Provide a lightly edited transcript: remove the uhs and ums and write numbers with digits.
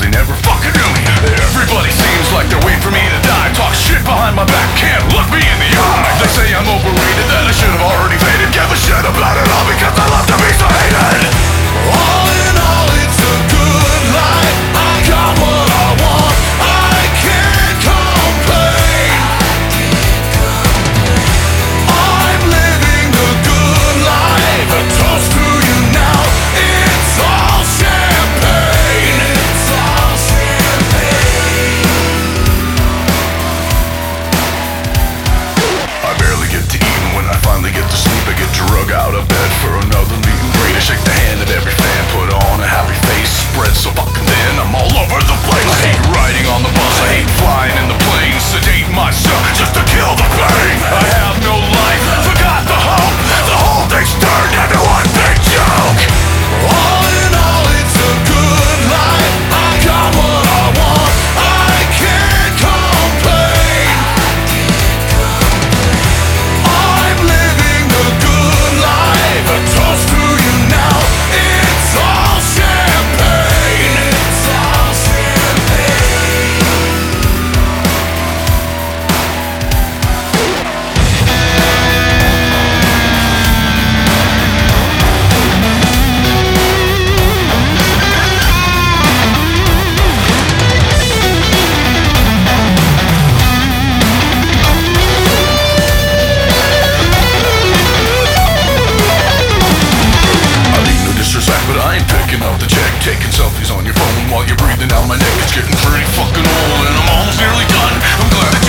they never fucking knew me. Everybody seems like they're waiting for me to die. Talk shit behind my back, can't look me in the eye. They say I'm overrated, that I should have already faded. Give a shit about it all because I love to be so hated. All in all, it's a good life. I got what I want, I can't complain. I'm living the good life. A toast to you now. It's all champagne. It's all champagne. I barely get to eat, and when I finally get to sleep, I get drug out of bed for another meet and greet. I shake the hand of every fan, put on a happy face, spread so fucking thin, I'm all over the place. I hate riding on the bus, I hate flying in the plane, sedate myself just to kill the pain. I have no life, forgot the hope, the whole thing's turned into one big joke. All in all, it's a good life. I got what I want, I can't complain. I'm living the good life. A toast to you now. It's all champagne. It's all champagne. I mean no disrespect, but I ain't picking up the check. Taking selfies on your phone while you're breathing down my neck. It's getting pretty fucking old and I'm almost nearly done. I'm glad